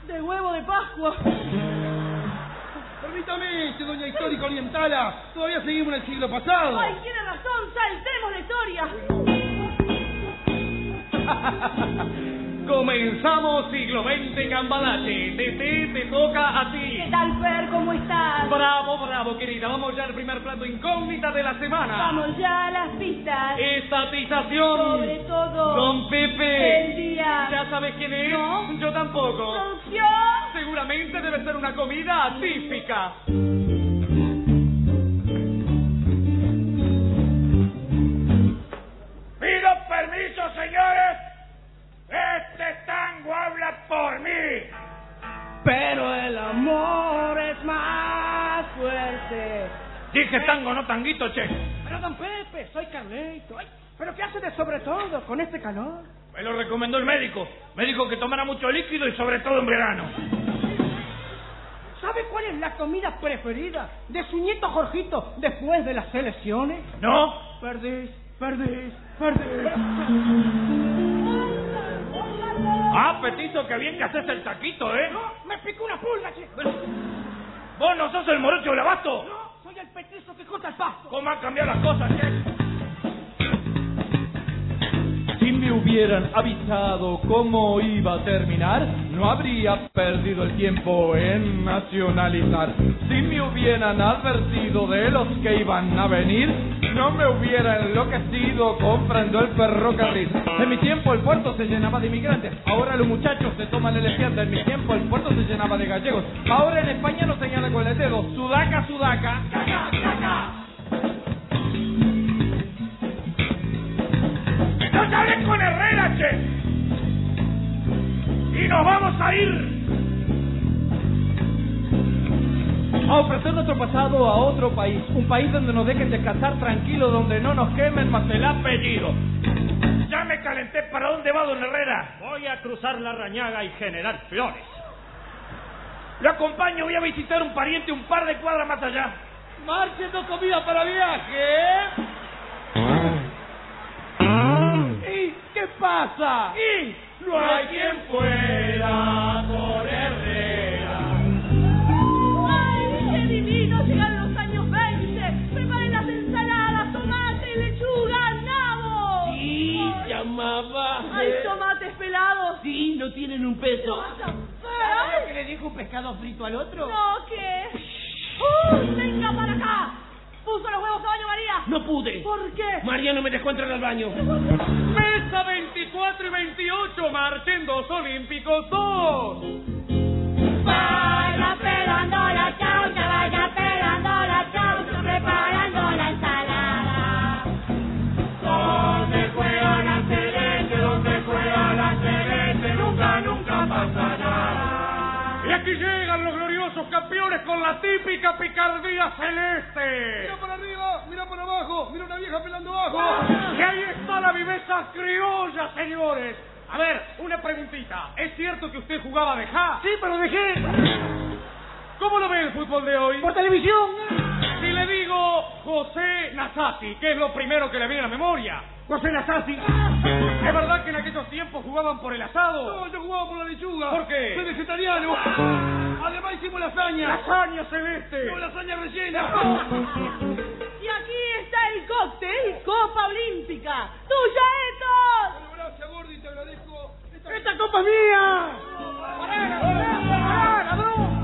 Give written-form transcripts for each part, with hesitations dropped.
De huevo de Pascua. Permítame, doña histórica orientala. Todavía seguimos en el siglo pasado. Ay, tiene razón, saltemos la historia. Comenzamos siglo XX, Cambalache. Tete, te toca a ti. ¿Qué tal, Fer? ¿Cómo estás? Bravo, bravo, querida. Vamos ya al primer plato incógnita de la semana. Vamos ya a las pistas. Estatización. Sobre todo. Don Pepe. El día. ¿Ya sabes quién es? No. Yo tampoco. Producción. Seguramente debe ser una comida típica. Pido permiso, señores. Este tango habla por mí. Pero el amor es más fuerte. Dije tango, no tanguito, che. Pero don Pepe, soy Carleto. Ay, ¿pero qué hace de sobre todo con este calor? Me lo recomendó el médico. Me dijo que tomara mucho líquido y sobre todo en verano. ¿Sabe cuál es la comida preferida de su nieto Jorgito después de las elecciones? ¿No? Perdís. Ah, Petito, qué bien que haces el taquito, ¿eh? No, me picó una pulga, che. ¿Vos no sos el morocho del abasto? No, soy el petizo que corta el pasto. ¿Cómo han cambiado las cosas, che? Si me hubieran avisado cómo iba a terminar, no habría perdido el tiempo en nacionalizar. Si me hubieran advertido de los que iban a venir, no me hubiera enloquecido comprando el ferrocarril. En mi tiempo el puerto se llenaba de inmigrantes, ahora los muchachos se toman el espiante. En mi tiempo el puerto se llenaba de gallegos, ahora en España nos señala con el dedo. Sudaca, sudaca, caca, caca. ¡No te hables con Herrera, che! ¡Y nos vamos a ir! A ofrecer nuestro pasado a otro país. Un país donde nos dejen descansar tranquilos, donde no nos quemen más el apellido. Ya me calenté. ¿Para dónde va don Herrera? Voy a cruzar la Rañaga y General Flores. Lo acompaño, voy a visitar un pariente un par de cuadras más allá. Marchando comida para viaje. ¿Y qué pasa? Y no hay quien pueda por Herrera. ¡Ay, qué divino! Llegan los años 20. Preparen las ensaladas, tomate, lechuga, nabo. Sí, llamaba. ¡Ay, tomates pelados! Sí, no tienen un peso. ¿Sabes lo que le dijo un pescado frito al otro? No, ¿qué? ¡Venga para acá! ¡Puso los huevos a baño, María! No pude. ¿Por qué? María no me dejó entrar al baño. Mesa 24 y 28, marchen dos olímpicos 2. Vaya pelando la chaucha, vaya pelando la chaucha, preparando la ensalada. Donde juega la celeste, donde juega la celeste, nunca pasa nada. Y aquí llegan los gloriosos campeones con la típica picardía celeste. Mira para arriba, mira para abajo, mira una vieja pelando abajo. Y ahí está la viveza criolla, señores. A ver, una preguntita. ¿Es cierto que usted jugaba de ja? Sí, pero dejé. ¿Cómo lo ve el fútbol de hoy? Por televisión. Si le digo José Nasati, ¿qué es lo primero que le viene a la memoria? José Nasati. ¿Es verdad que en aquellos tiempos jugaban por el asado? No, yo jugaba por la lechuga. ¿Por qué? Soy vegetariano. Además hicimos lasaña. ¡Lasaña celeste! Con lasaña rellena. Y aquí está el cóctel Copa Olímpica. ¡Tuya, Etos! Bueno, gracias, Gordi, te agradezco. ¡Esta copa es mía! ¡Pará, ladrón!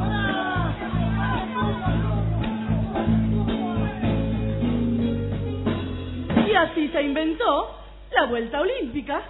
Y así se inventó la vuelta olímpica.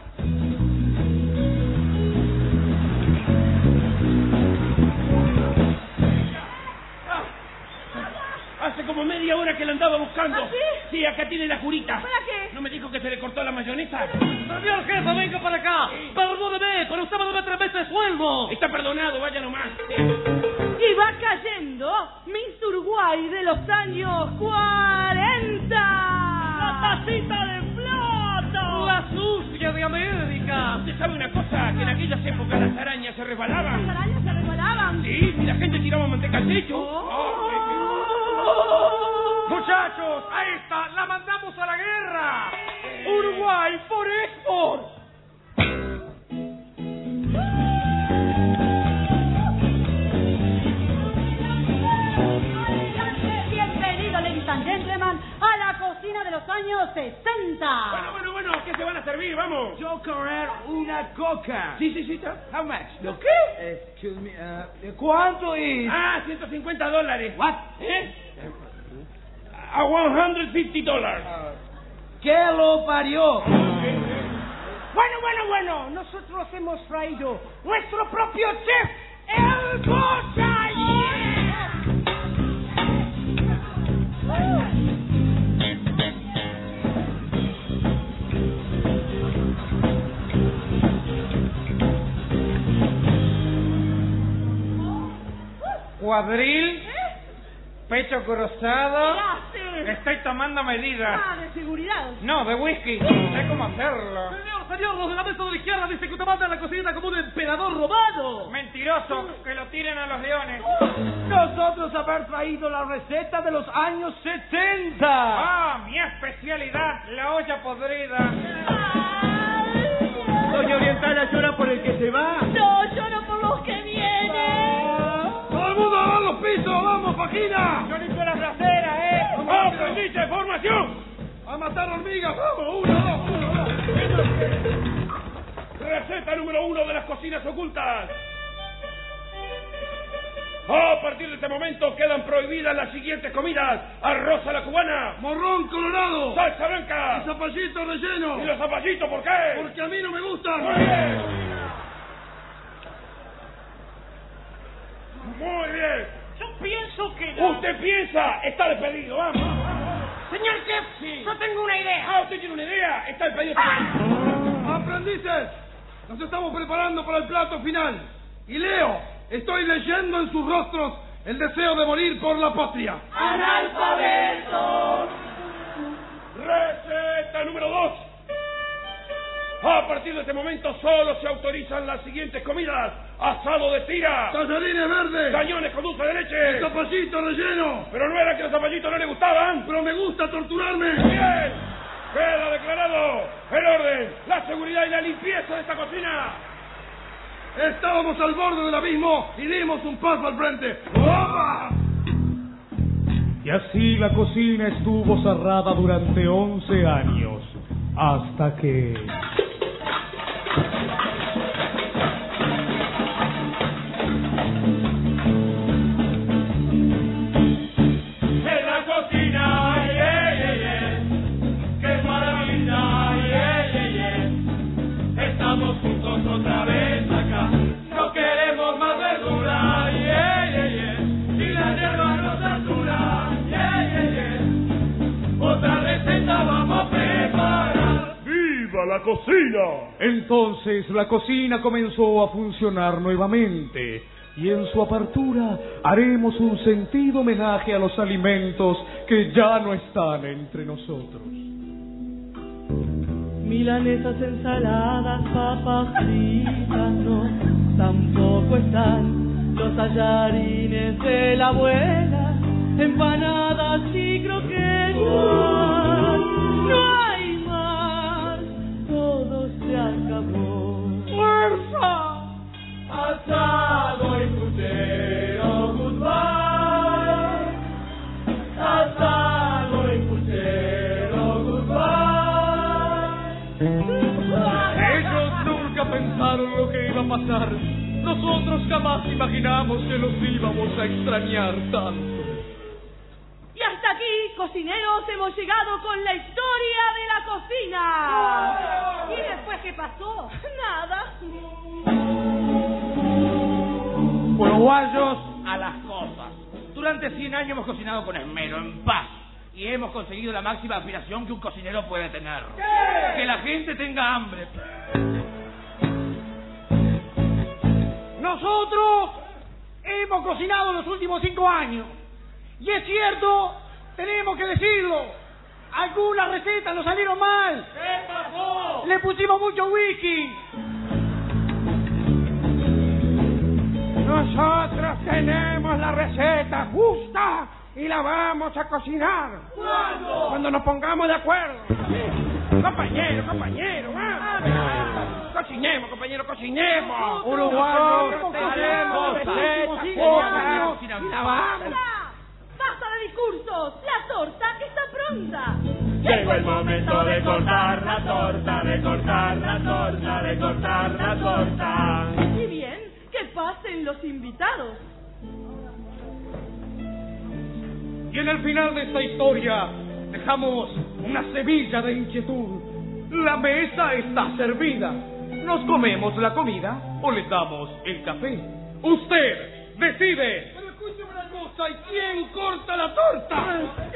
Hace como media hora que la andaba buscando. ¿Ah, sí? Sí, acá tiene la curita. ¿Para qué? ¿No me dijo que se le cortó la mayonesa? Señor jefe, venga para acá. Perdóneme, pero usted me debe 3 veces sueldo. Está perdonado, vaya nomás. Y va cayendo Miss Uruguay de los años 40. ¡La tacita de plata! ¡La sucia de América! ¿Usted sabe una cosa? Que en aquellas épocas las arañas se resbalaban. Las arañas se resbalaban. Sí, y la gente tiraba manteca al techo. Muchachos, ahí está, la mandamos a la guerra. Uruguay por export. servir, vamos. Yo querer una coca. Sí, está. How much? ¿Lo qué? Excuse me, ¿cuánto es? Ah, $150. What? ¿Eh? A $150. ¿Qué lo parió? Bueno, nosotros hemos traído nuestro propio chef, el Bocha. Cuadril, pecho cruzado. ¿Qué hace? Estoy tomando medidas. Ah, de seguridad. No, de whisky. Sé cómo hacerlo. Señor, los de la mesa de la izquierda dicen que usted manda en la cocina como un emperador romano. Mentiroso, que lo tiren a los leones. Nosotros haber traído la receta de los años 70. Ah, mi especialidad, la olla podrida. Doña Orientala llora por el que se va. No, lloro por los que vienen. ¡Todo el mundo a lavar los pisos! ¡Vamos, Paquina! Yo limpio la trasera, ¡Vamos, aprendiz, formación! ¡A matar hormigas! ¡Vamos! ¡Uno, dos! Receta número 1 de las cocinas ocultas. A partir de este momento quedan prohibidas las siguientes comidas: arroz a la cubana, ¡Morrón colorado! salsa blanca ¡Y zapallito relleno! y los zapallitos. ¿Por qué? Porque a mí no me gustan. Muy bien. Muy bien. Yo pienso que no. Usted piensa, está despedido. Vamos. Señor chef, Sí. yo tengo una idea. Ah, usted tiene una idea. Está despedido. ¡Aprendices! Nos estamos preparando para el plato final. Y Leo, estoy leyendo en sus rostros el deseo de morir por la patria. ¡Analfabetos! Receta número 2. A partir de este momento solo se autorizan las siguientes comidas: asado de tira, ¡Tallarines verdes! cañones con dulce de leche. ¡Zapallito relleno! Pero no era que los zapallitos no le gustaban. ¡Pero me gusta torturarme! Bien, queda declarado el orden, la seguridad y la limpieza de esta cocina. Estábamos al borde del abismo y dimos un paso al frente. ¡Opa! Y así la cocina estuvo cerrada durante 11 años, hasta que... En la cocina, qué maravilla, estamos juntos otra vez acá. No queremos más verdura, y la hierba nos satura, otra receta vamos a preparar. ¡Viva la cocina! Entonces la cocina comenzó a funcionar nuevamente, y en su apertura haremos un sentido homenaje a los alimentos que ya no están entre nosotros. Milanesas, ensaladas, papas fritas, no, tampoco están los tallarines de la abuela, empanadas y croquetas. No hay más, todo se acabó. ¡Fuerza! Asado y puchero, goodbye. Asado y puchero, goodbye. Ellos nunca pensaron lo que iba a pasar. Nosotros jamás imaginamos que los íbamos a extrañar tanto. Y hasta aquí, cocineros, hemos llegado con la historia de la cocina. ¿Y después qué pasó? Nada. Uruguayos a las cosas. Durante 100 años hemos cocinado con esmero, en paz. Y hemos conseguido la máxima aspiración que un cocinero puede tener. ¿Qué? Que la gente tenga hambre. Nosotros hemos cocinado los últimos 5 años. Y es cierto, tenemos que decirlo. Algunas recetas nos salieron mal. ¿Qué pasó? Le pusimos mucho whisky. Nosotros tenemos la receta justa y la vamos a cocinar. ¿Cuándo? Cuando nos pongamos de acuerdo. Compañero, cocinemos, compañero, cocinemos. Uruguayos, tenemos receta justa y la vamos. ¡Basta de discursos! ¡La torta está pronta! Llegó el momento de cortar la torta, de cortar la torta, de cortar la torta. Y bien, que pasen los invitados. Y en el final de esta historia dejamos una semilla de inquietud. La mesa está servida. ¿Nos comemos la comida o les damos el café? Usted decide. Pero escúcheme una cosa, ¿y quién corta la torta?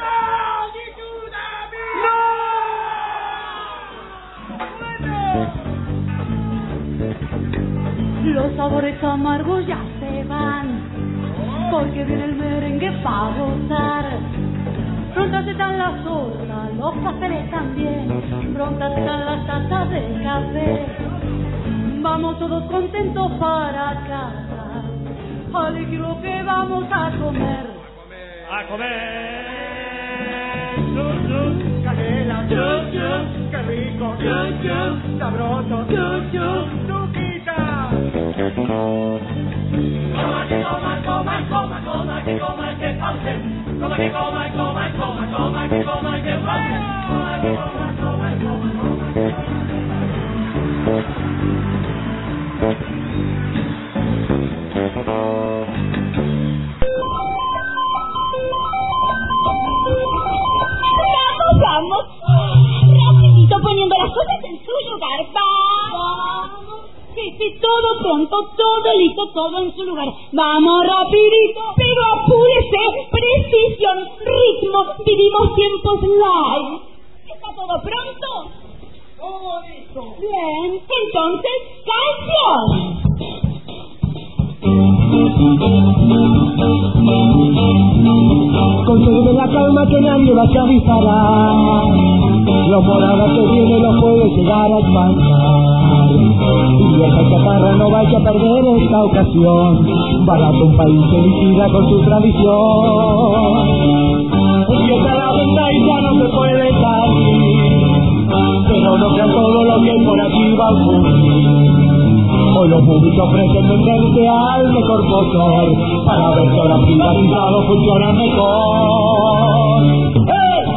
¡No! Los sabores amargos ya se van, porque viene el merengue para gozar. Prontas están las tortas, los pasteles también, prontas están las tazas de café. Vamos todos contentos para casa, alegro que vamos a comer. A comer. Chus, chus, canela, chus, chus, qué rico, chus, chus, sabroso, chus, chus, tuquita. Coma, que coma, coma, coma, coma, que coma, que pausen. Coma, que coma, coma, coma, coma, que coma, que pausen. Coma, que coma, coma, coma, coma, que Vamos, rapidito poniendo las cosas en su lugar, vamos. Sí, todo pronto, todo listo, todo en su lugar. Vamos rapidito, pero apúrese, precisión, ritmo, vivimos tiempos live. ¿Está todo pronto? Todo listo. Bien, entonces, canción. Conserve la calma que nadie va a avisará. Los morados que vienen los puede llegar a espantar. Y esa chatarra no vaya a perder esta ocasión. Barato un país que liquida con su tradición. Empieza la venta y ya no se puede salir. Pero no crean todo lo que por aquí va a ocurrir. Hoy los públicos ofrecen venderse al mejor postor para ver que ahora privatizados funcionan mejor. ¡Hey!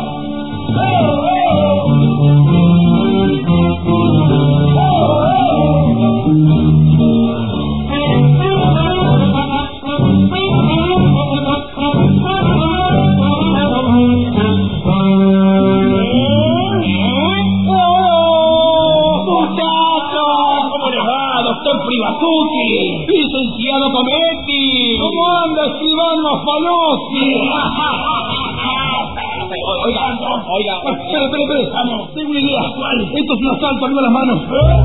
Doctor Privatucci, licenciado Cometti. ¿Cómo anda, escribano Afalosi? Oiga. Espera. Tengo una idea. ¿Cuál? Esto es un asalto, arriba las manos.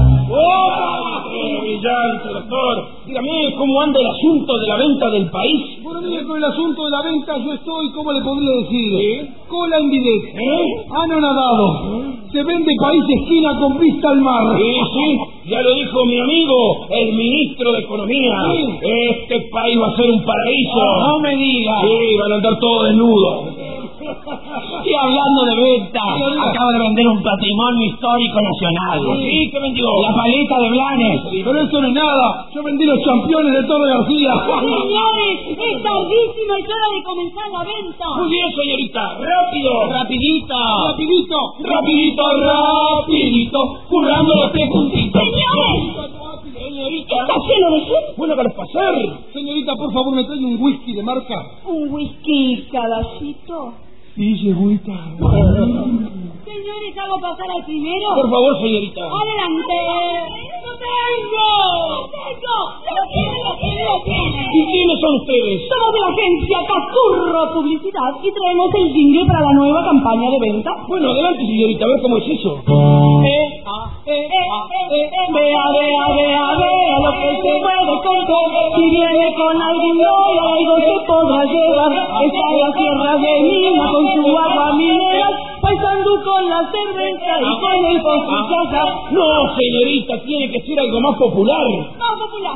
Brillante, doctor. Dígame, ¿cómo anda el asunto de la venta del país? Bueno, mire, con el asunto de la venta yo estoy, ¿cómo le podría decir? Cola en bidet. Anonadado. Se vende país esquina con vista al mar. Sí, ya lo dijo mi amigo, el ministro de Economía. Sí. Este país va a ser un paraíso. No me digas. Sí, van a andar todos desnudos. Y hablando de venta, acabo de vender un patrimonio histórico nacional. Sí, ¿qué vendió? La paleta de Blanes. Pero eso no es nada. Yo vendí los campeones de Torre García. Señores, es tardísimo, es hora de comenzar la venta. Muy bien, señorita. Rápido. Rapidito. Rapidito. Currando los 3 puntitos. Señores, Señorita. ¿está lleno de gente? Bueno, para pasar. Señorita, por favor, ¿me trae un whisky de marca? Un whisky, cadacito. Sí, señorita. Señores, ¿hago pasar al primero? Por favor, señorita. ¡Adelante! ¡Lo tiene! ¿Y quiénes son ustedes? Somos de la agencia Cacurro Publicidad y traemos el jingle para la nueva campaña de venta. Bueno, adelante, señorita, a ver cómo es eso. Vea lo que se puede comprar. Si viene con alguien y algo se podrá llevar. Está en la sierra de Mina con su agua mineral, paisando con la cerveza y con el postre. No, señorita, tiene que ser algo más popular. Más popular.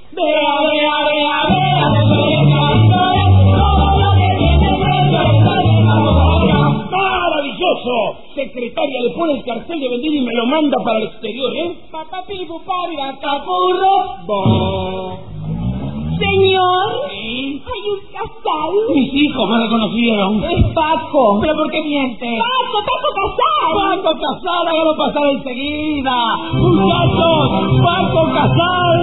¡Maravilloso! Secretaria, le pone el cartel de vender y me lo manda para el exterior, ¿eh? Señor, ¿Sí? Sí. Hay un Casal. Mis hijos me reconocieron. Es Paco. ¿Pero por qué miente? Paco Casal. ¡Paco Casal! ¡Hágalo pasar enseguida! ¡Muchachos! ¡Paco Casal!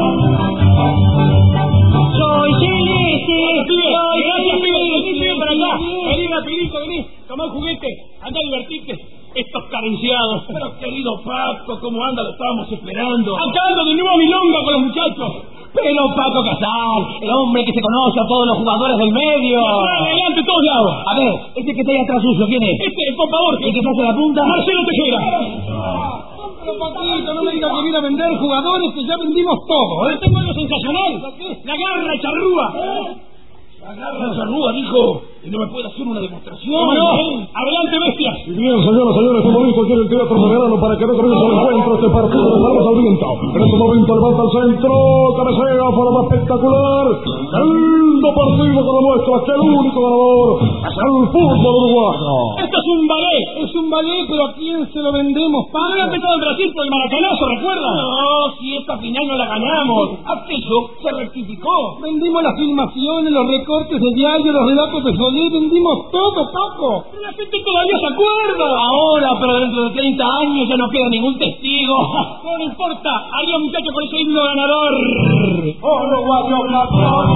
Soy Chilisi. Gracias, pibe para acá. Vení rapidito, vení. Tomá un juguete. Anda a divertirte. Estos carenciados. Pero querido Paco, ¿cómo anda? Lo estábamos esperando. Acá ando de nuevo a milonga con los muchachos. Pero Paco Casal, el hombre que se conoce a todos los jugadores del medio. Adelante, todos lados. A ver, este que está ahí atrás suyo, ¿quién es? Este, por favor. ¿El que se hace la punta? Marcelo Tejera. Pero Paquito, no me digas que viene a vender jugadores que ya vendimos todo, ¿eh? Tengo algo sensacional. La garra charrúa. La garra charrúa, dijo. ¿Y no me puede hacer una demostración? No. Adelante, bestias. Y bien, señores, estamos listos aquí en el Teatro Soberano para que no comience el encuentro. Este partido de Palmas al viento. En este momento levanta el centro, cabecea, forma espectacular. Lindo partido que demuestra que el único ganador es el fútbol uruguayo. Esto es un ballet. Es un ballet, pero ¿a quién se lo vendemos, No había empezado en Brasil por el maracanazo, ¿recuerda? No, si esta final no la ganamos. Aquello se rectificó. Vendimos las filmaciones, los recortes de diario, los relatos de Solé, vendimos todo, Paco. La gente todavía se acuerda. Ahora, pero dentro de 30 años ya no queda ningún testigo. No importa, haría muchacho con ese himno ganador. Uruguayo campeón.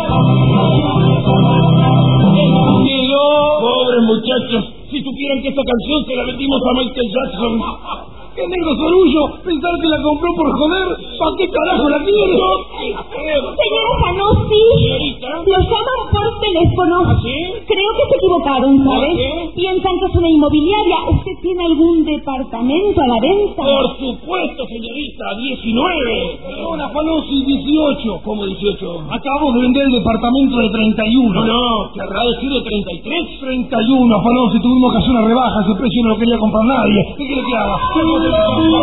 Pobres muchachos, si supieran que esta canción se la vendimos a Michael Jackson. ¡Qué negro sorullo! Pensar que la compró por joder. ¿Para qué carajo la quiere? Señora Sanossi, Señorita. lo llaman por teléfono. ¿Ah, sí? Creo que se equivocaron, ¿sabes? ¿Por qué? Piensan que es una inmobiliaria. ¿Usted tiene algún departamento a la venta? Por supuesto, señorita, 19. Ahora, Fanossi, 18. ¿Cómo 18? Acabamos de vender el departamento de 31. No, querrá decir de 33. 31, Fanossi, tuvimos que hacer una rebaja. Ese precio no lo quería comprar nadie. ¿Qué quiere que haga? Tranquilo,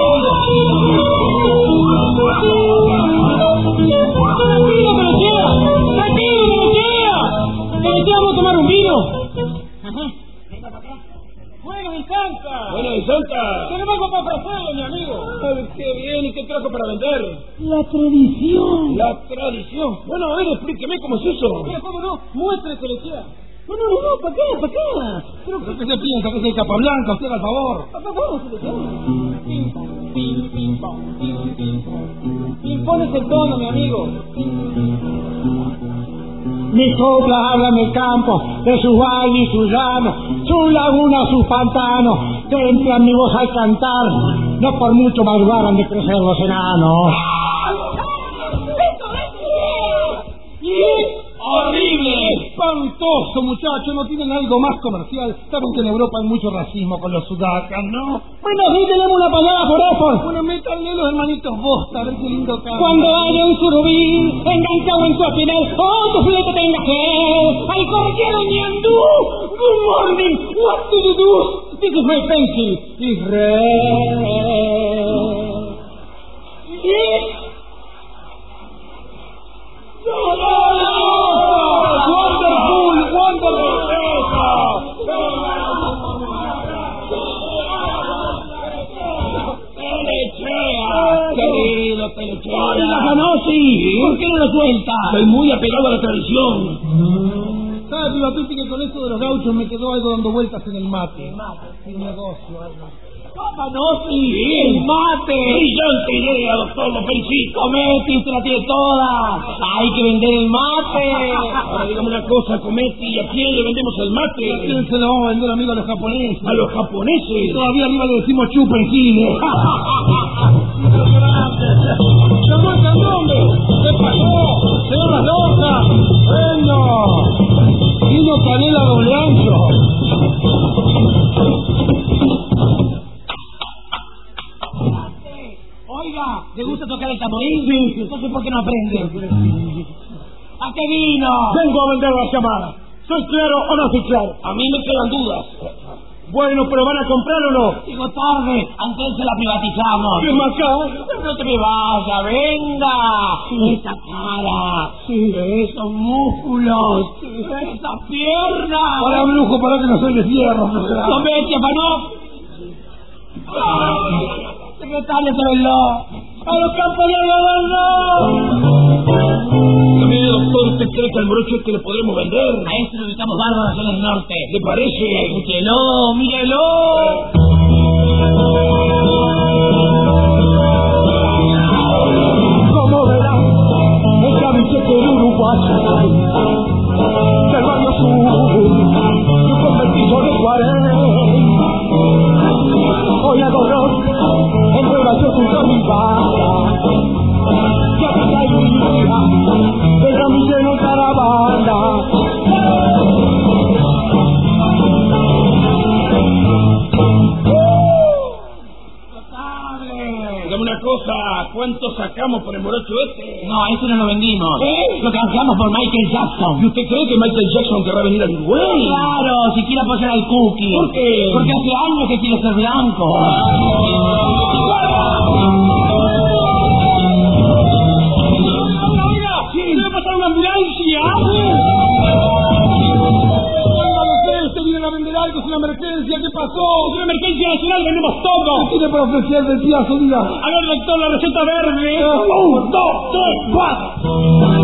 vamos a tomar un vino. Bueno, mi Santa. Bueno, mi Santa. Tenemos algo para ofrecerle, mi amigo. Qué bien, ¿y qué trajo para vender? La tradición. La tradición. Bueno, a ver, explíqueme cómo es eso. ¿Cómo no? Muestre que le queda. No, ¿para qué? ¿Pero qué se piensa? ¿Que es el Capablanca? Usted haga el favor. Impones el tono, mi amigo. Mis coplas hablan del campo, de sus valles y sus llanos, sus lagunas, sus pantanos, templan mi voz al cantar, no por mucho madrugaran de crecer los enanos. ¡Horrible! Espantoso, muchachos, ¿no tienen algo más comercial? Saben que en Europa hay mucho racismo con los sudacas, ¿no? Bueno, sí tenemos una palabra por eso. Bueno, métanle los hermanitos Bosta, a ver qué lindo canta. Cuando haya un surubí enganchado en su espinel, tu filete tenga que al corriero ñandú. Good morning, what do you do? This is my pencil. It's red. Querido Pelechea. ¿La Sanossi? ¿Por qué no lo suelta? Soy muy apegado a la tradición. ¿Sabes, Pibatuti, que con esto de los gauchos me quedó algo dando vueltas en el mate? El negocio, algo. Sanossi, el mate. Brillante idea, doctor, lo felicito. Cometi, usted la tiene toda. Hay que vender el mate. Ahora dígame una cosa, Cometi, ¿y a quién le vendemos el mate? ¿A quién se lo vamos a vender, amigo, a los japoneses? ¿A los japoneses? Todavía arriba le decimos chupenquines. ¡Llamó el candombe! ¿Qué pasó? ¡Señor Las Locas! ¡Bueno! Vino canela doble ancho. Oiga, ¿le gusta tocar el tamborín? Sí. Entonces, ¿por qué no aprende? ¿A qué vino? Vengo a vender las llamadas. ¿Soy claro o no soy claro? A mí me quedan dudas. Bueno, pero ¿van a comprar o no? Digo tarde, antes se la privatizamos. ¿Qué más acá? No te me vaya, venga. Esa cara, esos músculos, esa pierna. Para brujo, para que no soy de fierro. No me eches, Panó. Secretario, se veló. A los campos de algodón, no. Dígame, doctor, ¿usted cree que al morocho este le podremos vender? A este lo ubicamos bárbaros en el norte. ¿Le parece? Escúchelo, mírelo. Como verán, el camisete uruguayo del barrio sur, un convertizo de 40. Hoy hago rock en Nueva York junto a mi banda. Ya está el día, el ramillero en caravana. Dígame una cosa, ¿cuánto sacamos por el morocho este? No, a ese no lo vendimos. ¿Eh? Lo canjeamos por Michael Jackson. ¿Y usted cree que Michael Jackson querrá venir al Uruguay? Claro, si quiere apoyar al Cookie. ¿Por qué? Porque hace años que quiere ser blanco. ¿Debe pasar una ambulancia? Usted viene a vender algo, es una emergencia, ¿qué pasó? Es una emergencia nacional, vendemos todo. ¿Qué tiene para ofrecer del piazo, diga? A ver, doctor, la receta verde. 1, 2, 3, 4.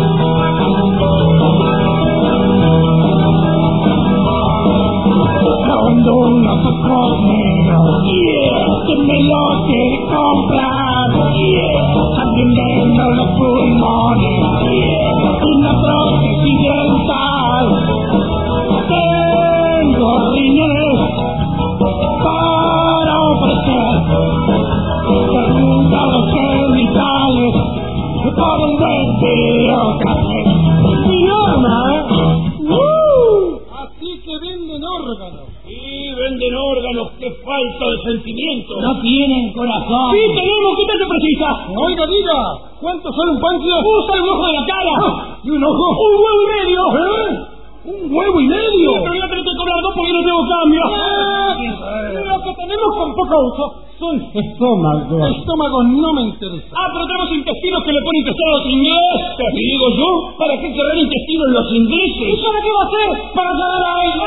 Cuando uno se come, que me lo quiere comprar, también vendo los pulmones y la prótesis dental. Tengo riñones para ofrecer, pregunta los genitales por un buen videocafé. Mi norma, Así que venden órganos. sí, venden órganos, qué falta de sentimiento. No tienen corazón. Sí tenemos, ¿qué tanto precisa? Oiga, diga, ¿cuánto sale un páncreas? Usa el ojo de la cara. ¿Y un ojo? ¡Un huevo y medio! ¿Eh? ¿Un huevo y medio? Pero voy a tener que cobrar 2 porque no tengo cambio. Lo que tenemos con poco uso son estómagos. Estómagos no me interesan. Ah, pero tenemos intestinos que le ponen intestinos a los ingleses. Y digo yo, ¿para qué querrán intestinos los ingleses? ¿Y para qué va a ser? Para llegar a él.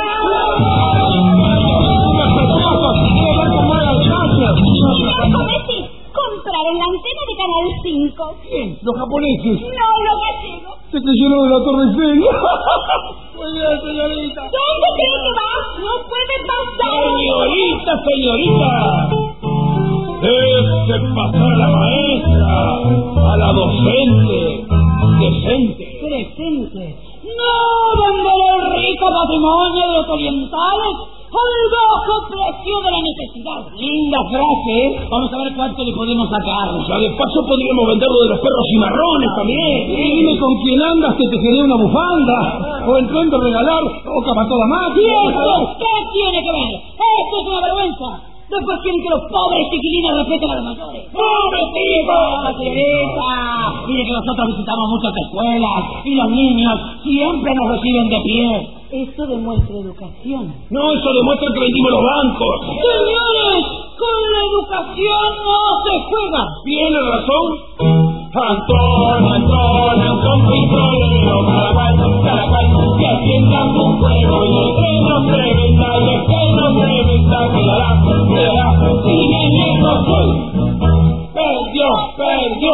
Compraron la antena de Canal 5. ¿Quién? Los japoneses. No, los gallegos. Se creyeron de la Torre Eiffel. Muy bien, señorita. ¿Dónde cree que va? No puede pasar. Señorita. Deje pasar a la maestra, a la docente, decente. Presente. No venderé el rico patrimonio de los orientales al bajo precio de la necesidad. Linda frase, ¿eh? Vamos a ver cuánto le podemos sacar. O sea, de paso podríamos vender lo de los perros cimarrones también. Y dime con quién andas que te quería una bufanda. O el tren de regalar roca para toda ¿Y máquina. esto qué tiene que ver? Esto es una vergüenza. Después quieren que los pobres chiquilines respeten a los mayores. ¡Pobre tipo! Señorita, mire que nosotros visitamos muchas escuelas y los niños siempre nos reciben de pie. Eso demuestra educación. No, eso demuestra que vendimos los bancos. Señores, con la educación no se juega. ¿Tiene razón? Antón, pistolero, cada cual, que atiendan un juego y el que no se venda, y el que no se venda, quedará, sin el negocio. Perdió,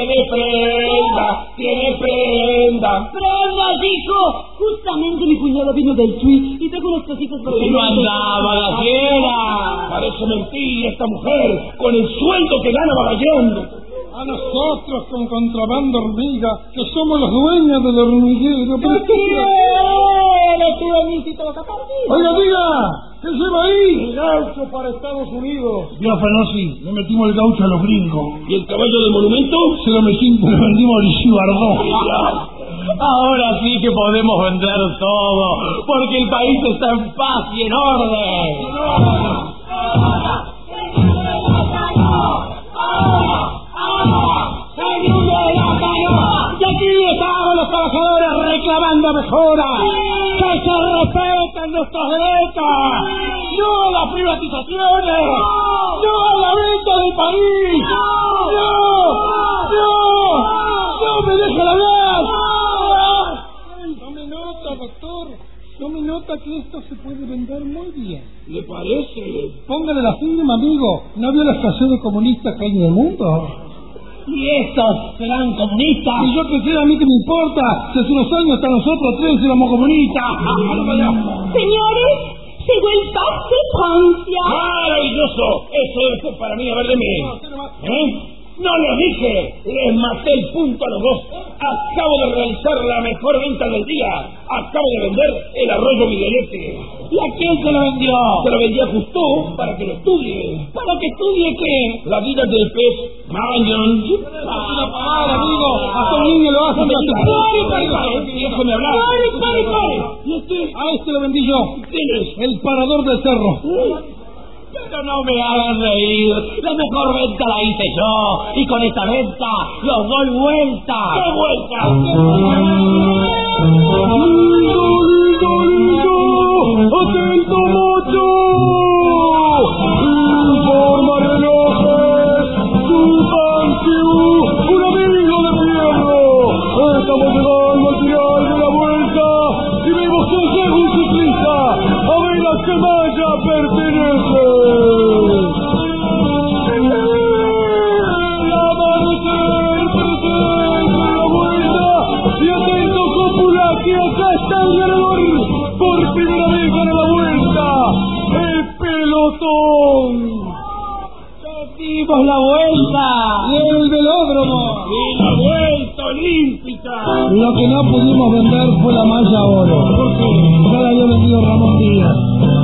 tiene prenda. ¡Prendas, hijo! Justamente mi cuñado vino del Chuy y trajo unos cositos por Y no andaba la fiera. Parece mentira esta mujer, con el sueldo que gana bagallando. A nosotros con contrabando hormiga, que somos los dueños del hormiguero. Oiga, diga, ¿qué lleva ahí? El gaucho para Estados Unidos. Yo, Fanosi, le metimos el gaucho a los gringos. ¿Y el caballo de monumento? Se lo vendimos a Lisibardó. Ahora sí que podemos vender todo, porque el país está en paz y en orden. Y aquí estamos los trabajadores reclamando mejoras, que se respeten nuestros derechos, no a las privatizaciones, no a la venta del país, no me dejen hablar. Tome nota, doctor. Tome nota que esto se puede vender muy bien. ¿Le parece? Póngale la firma, amigo. ¿No vio la escasez de comunistas que hay en el mundo? ¿Y estos serán comunistas? Y yo qué sé, a mí que me importa. Si hace unos años hasta nosotros tres éramos comunistas. Señores, llegó el taxi de Francia. ¡Maravilloso! Eso debe ser para mí, a ver de mí. No les dije, les maté el punto a los dos. Acabo de realizar la mejor venta del día. Acabo de vender el arroyo Miguelete. ¿Y a quién se lo vendió? Se lo vendí a Justo para que lo estudie. ¿Para que estudie qué? La vida del pez Mayan. Una palabra, amigo. Hasta un niño lo hace. Déjame hablar. ¡Pare! ¿Y a este lo vendí yo. ¿Quién es? El parador del cerro. Pero no me hagan reír. La mejor venta la hice yo. Y con esta venta los doy vuelta. ¡Qué vuelta! ¡Atento, mocho! ¡Informa relojes! ¡Un amigo de fierro! Estamos llegando al final de la vuelta y vemos que llega un ciclista a ver a qué malla pertenece. El amanecer presente la vuelta y atento cópula que acá está el ganador. Por primera vez gana la vuelta, el pelotón. ¡Dimos la vuelta! Y el velódromo. ¡Y la vuelta olímpica! Lo que no pudimos vender fue la malla oro. ¿Por qué? Ya la había vendido Ramón Díaz.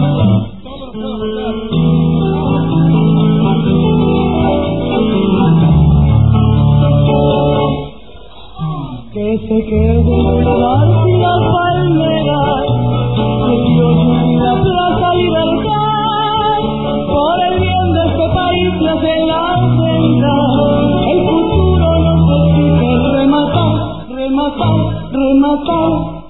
Que se quede las y las palmeras, que Dios une la Plaza Libertad, por el bien de este país y hace la senda. El futuro nos exige rematar, rematar, rematar.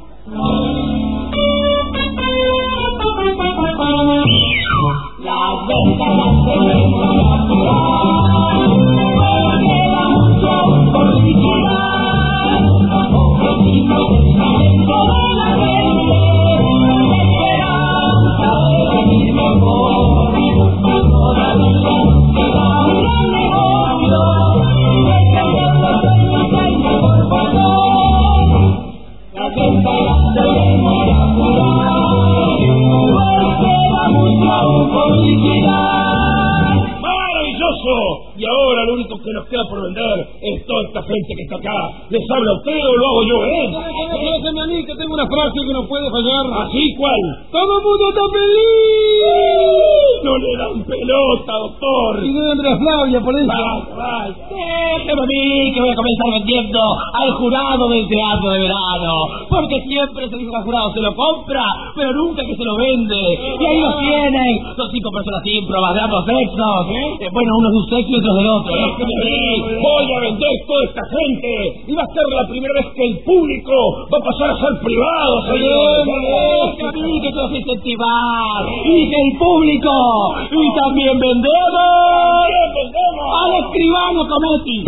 Las ventas las tenemos a apurar, porque la mucho por liquidar. Objetivos del talento de la gente, la esperanza de venir mejor. Todavía nos queda un gran negocio, defender los sueños hay por favor. Las ventas las tenemos a apurar, porque la mucho por liquidar. ¡Maravilloso! Y ahora lo único que nos queda por vender es toda esta gente que está acá. ¿Les habla usted o lo hago yo, Déjeme a mí que tengo una frase que no puede fallar. ¿Así cuál? ¡Todo el mundo está feliz! No le dan pelota, doctor. Y de Andrea Flavia, por eso. Déjeme a mí que voy a comenzar vendiendo al jurado del teatro de verano. Porque siempre se dice que al jurado se lo compra, pero nunca que se lo vende. Y ahí los tienen. Son 5 personas ímprobas de ambos sexos. Bueno, unos de un sexo y otros del otro. Déjeme a mí. Voy a vender toda esta gente. Y va a ser la primera vez que el público va a pasar a ser privado, señor. Déjeme a mí que te vas a incentivar. Y que el público. Y también vendemos. ¿Qué vendemos? Al escribano Cometti.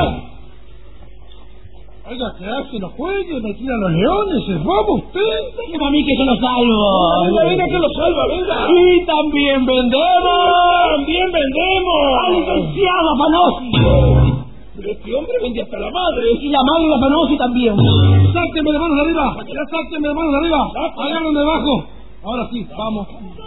Oiga, ¿qué hace? ¿Los juegues? ¿Me tiran los leones? ¿Se va usted? Déjeme a mí que yo lo salvo. Venga, que lo salva, venga. Y también vendemos. También vendemos. Al licenciado Panosi. Pero este hombre vende hasta la madre. Y la madre de Panosi también. ¡Sáquenme de manos de arriba! ¡Sáquenme de manos de arriba! ¡Agarren de abajo! Ahora sí, vamos.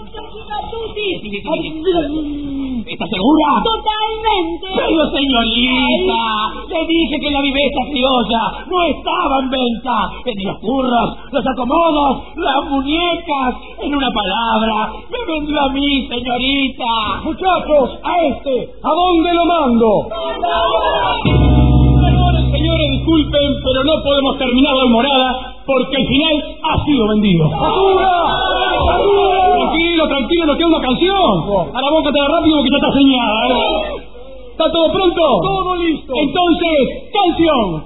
¿Estás segura? Totalmente. Pero señorita, le dije que la viveza criolla no estaba en venta. Vendí los curros, los acomodos, las muñecas. En una palabra, me vendió a mí, señorita. Muchachos, a este, ¿a dónde lo mando? Señores, disculpen, pero no podemos terminar la almorada porque el final ha sido vendido. Tranquilo, nos queda una canción. A la boca te da rápido que ya está señalada, ¿Está todo pronto? Todo listo. Entonces, canción.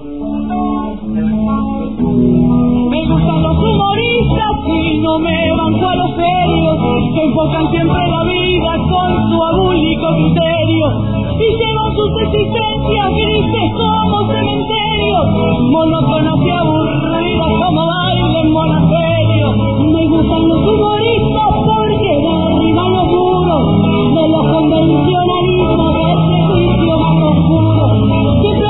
Me gustan los humoristas y no me banco a los serios, que enfocan siempre la vida con su abúlico criterio y llevan sus existencias grises como cementerios, monótonas y aburridas como bailes monasterios. Me gustan los humoristas porque derriban los muros de los convencionalismos del prejuicio más oscuro. Siempre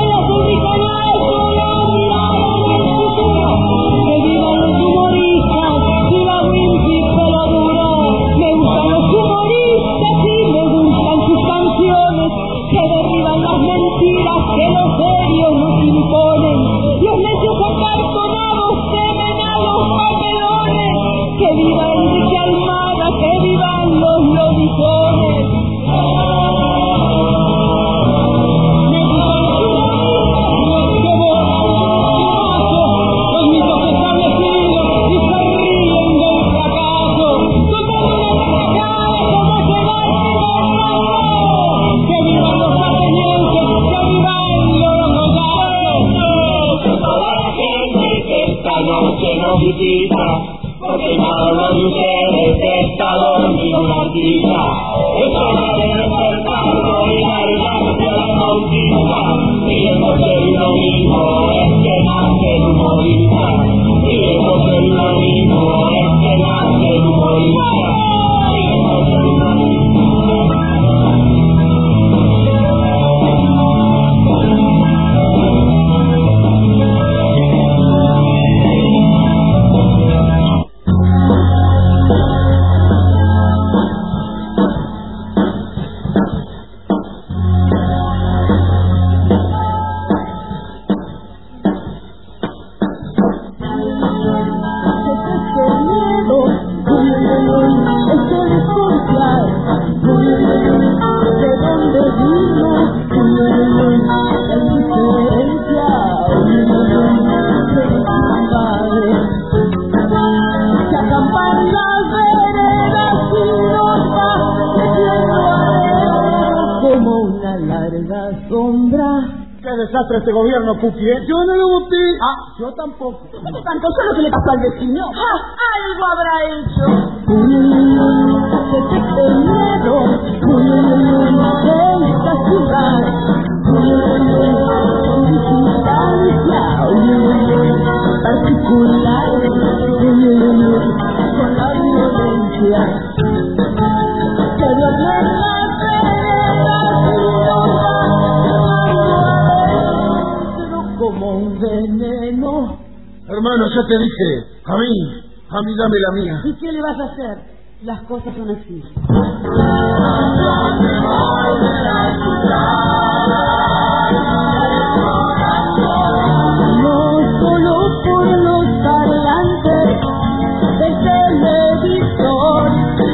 no visita, porque nada de ustedes está dormido una ardilla. Es hora de despertarlo y largarse a la conquista. Y el porcero mismo es que nace el humorista. Y el porcero mismo es que nace el humorista. Y el porcero mismo. Este gobierno, Cookie, ¿eh? Yo no lo voté. Ah, yo tampoco. ¿Cómo tanto? ¿Solo que le pasó al vecino? Algo habrá hecho. El miedo de esta ciudad, distancia particular, con la violencia que gobierna como un veneno. Hermano, ya te dije, a mí dame la mía. ¿Y qué le vas a hacer? Las cosas son así. No solo por los parlantes del televisor,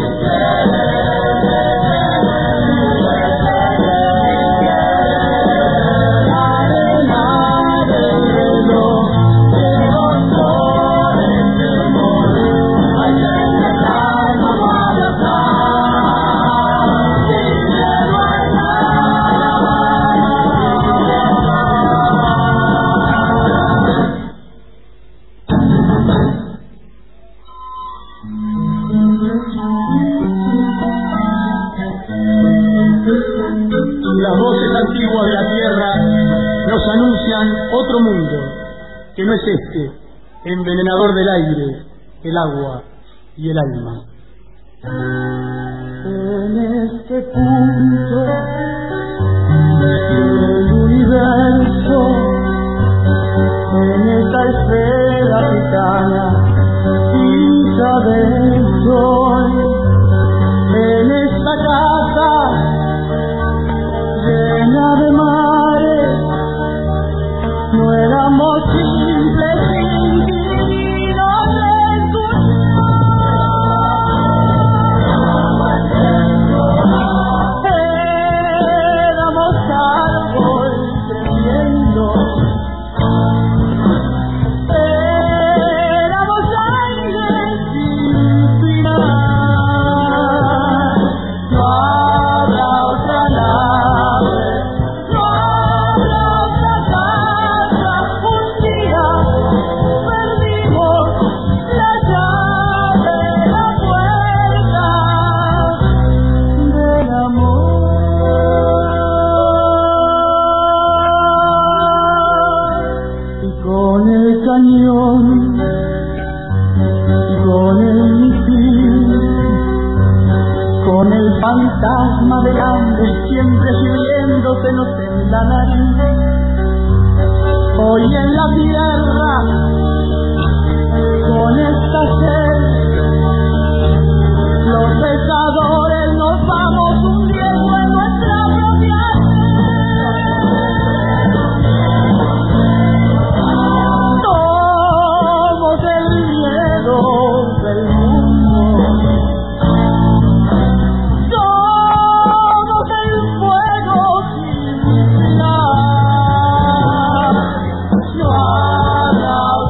otro mundo, que no es este, envenenador del aire, el agua y el alma. En este punto del universo, en esta esfera gitana, hija del sol, en esta casa llena de mares, no éramos simples inquilinos de tu éramos árbol creciendo, éramos aire sin final. No habrá otra nave, no habrá otra casa. Un día perdimos la llave, la puerta del amor. Y con el cañón, y con el misil, con el fantasma del hambre siempre sirviéndosenos en la nariz. Hoy en la tierra, con esta sed, los pecadores nos vamos hundiendo en nuestra propia sed. Somos el miedo del mundo. Somos el fuego sin final. No habrá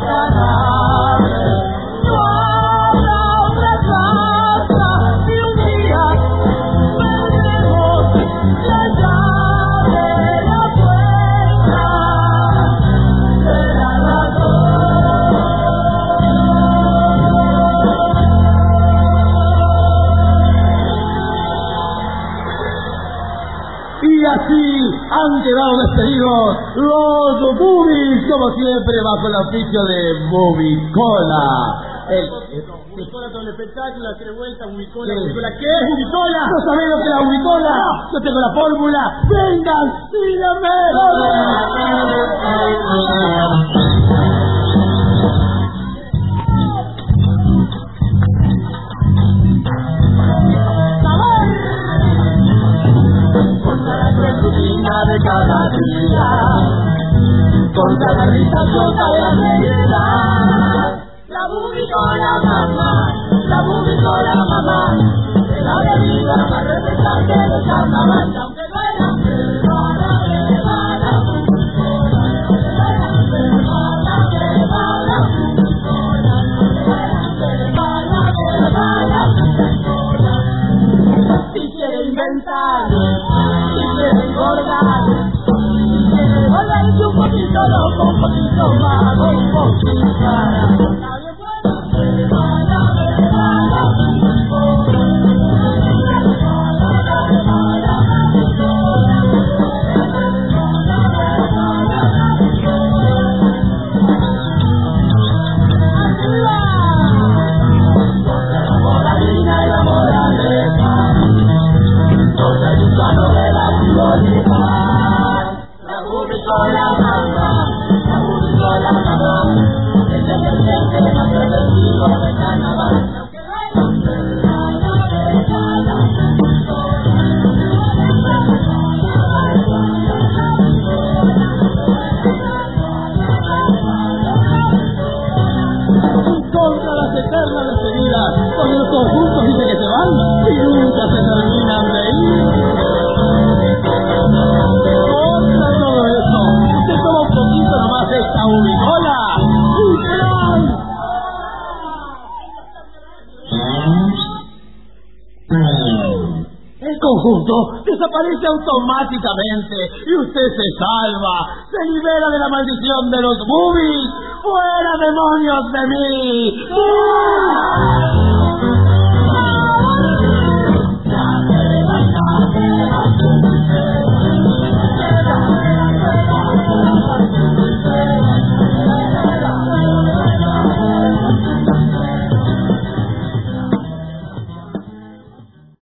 han quedado despedidos los Bubis, como siempre, bajo el auspicio de Bubicola. Bubicola todo el espectáculo, las 3 vueltas, Bubicola, Sí. Bubicola. ¿Qué es Bubicola? ¿No sabés lo que es la Bubicola? Yo tengo la fórmula. ¡Vengan, síganme! De cada día, con cada risa, con cada alegría. La Bubicola mamá, la Bubicola mamá, de la bebida más refrescante de carnaval. Aunque duela, que va la Bubicola, si quiere inventar, si quiere engordar, si quiere volverse un poquito loco, un poquito mago, un poquito cara, nadie puede la Bubicola mamá, la Bubicola mamá, es el presente más preventivo de carnaval. Contra las eternas despedidas, cuando los conjuntos dicen que se van y nunca se terminan de ir. Contra todo eso, usted toma un poquito nomás esta Bubicola y serán. El conjunto desaparece automáticamente y usted se salva, se libera de la maldición de los Bubis. ¡Fuera, demonios de mí! ¡Sí!